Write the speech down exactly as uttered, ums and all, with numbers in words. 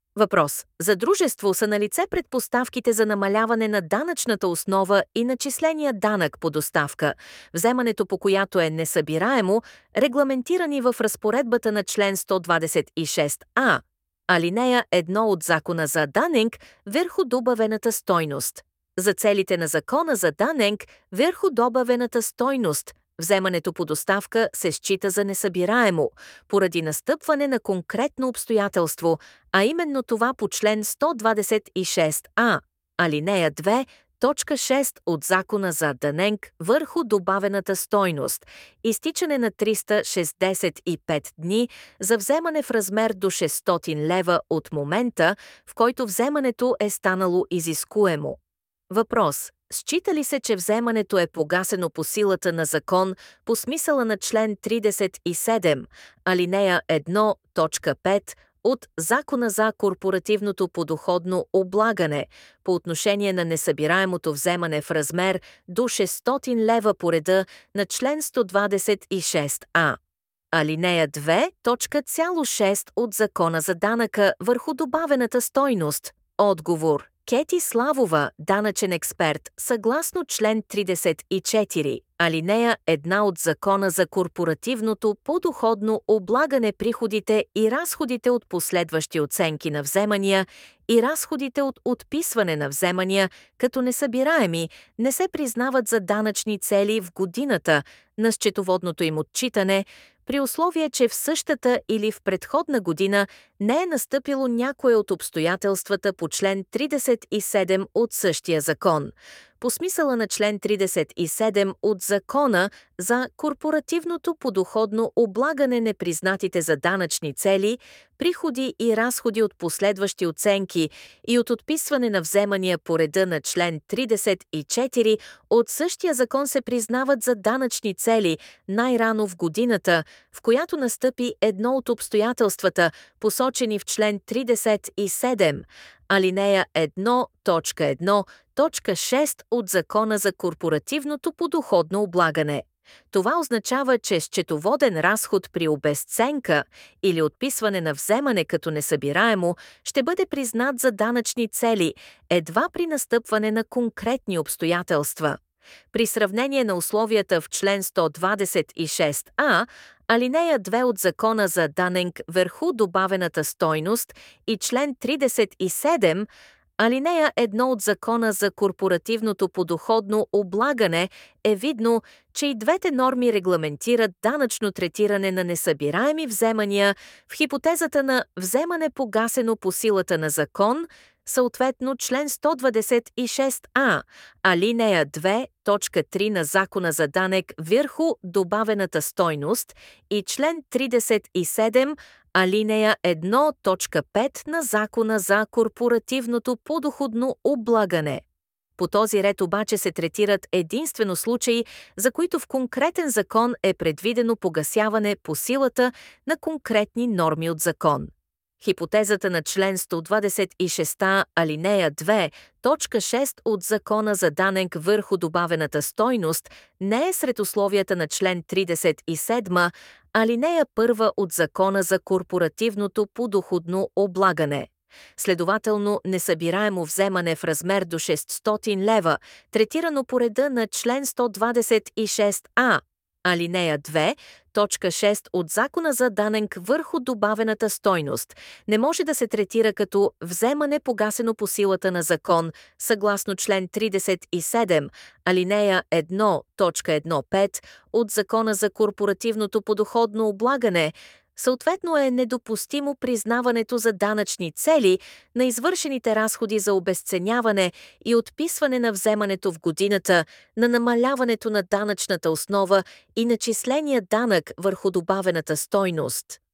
Въпрос. За дружество са налице предпоставките за намаляване на данъчната основа и начисления данък по доставка, вземането по която е несъбираемо, регламентирани в разпоредбата на член сто двадесет и шест а, алинея едно от Закона за данък върху добавената стойност. За целите на Закона за данък върху добавената стойност, вземането по доставка се счита за несъбираемо, поради настъпване на конкретно обстоятелство, а именно това по член сто двадесет и шест а, алинея две, точка шест от Закона за данък върху добавената стойност, изтичане на триста шестдесет и пет дни за вземане в размер до шестстотин лева от момента, в който вземането е станало изискуемо. Въпрос. Счита ли се, че вземането е погасено по силата на закон по смисъла на член тридесет и седем, алинея едно, точка пет от Закона за корпоративното подоходно облагане по отношение на несъбираемото вземане в размер до шестстотин лева по реда на член сто двадесет и шест а? Алинея две, точка шест от Закона за данъка върху добавената стойност. Отговор. Кети Славова, данъчен експерт, съгласно член тридесет и четири, алинея едно от Закона за корпоративното подоходно облагане, приходите и разходите от последващи оценки на вземания и разходите от отписване на вземания като несъбираеми не се признават за данъчни цели в годината на счетоводното им отчитане, при условие, че в същата или в предходна година не е настъпило някое от обстоятелствата по член тридесет и седем от същия закон. По смисъла на член тридесет и седем от Закона за корпоративното подоходно облагане, непризнатите за данъчни цели приходи и разходи от последващи оценки и от отписване на вземания по реда на член тридесет и четири от същия закон се признават за данъчни цели най-рано в годината, в която настъпи едно от обстоятелствата, посочени в член тридесет и седем, алинея едно, точка едно, точка шест от Закона за корпоративното подоходно облагане. Това означава, че счетоводен разход при обезценка или отписване на вземане като несъбираемо ще бъде признат за данъчни цели едва при настъпване на конкретни обстоятелства. При сравнение на условията в член сто двадесет и шест а, алинея две от Закона за данък върху добавената стойност и член тридесет и седем, алинея едно от Закона за корпоративното подоходно облагане е видно, че и двете норми регламентират данъчно третиране на несъбираеми вземания в хипотезата на вземане погасено по силата на закон, съответно член сто двадесет и шест а, алинея две, точка три на Закона за данък върху добавената стойност и член тридесет и седем, алинея едно, точка пет на Закона за корпоративното подоходно облагане. По този ред обаче се третират единствено случаи, за които в конкретен закон е предвидено погасяване по силата на конкретни норми от закон. Хипотезата на член сто двадесет и шест, алинея две, точка шест от Закона за данък върху добавената стойност не е сред условията на член тридесет и седем, алинея първа от Закона за корпоративното подоходно облагане. Следователно, несъбираемо вземане в размер до шестстотин лева, третирано по реда на член сто двадесет и шест а, алинея две, точка шест от Закона за данък върху добавената стойност, не може да се третира като вземане погасено по силата на закон, съгласно член тридесет и седем, алинея едно, точка пет от Закона за корпоративното подоходно облагане. Съответно е недопустимо признаването за данъчни цели на извършените разходи за обезценяване и отписване на вземането в годината, на намаляването на данъчната основа и начисления данък върху добавената стойност.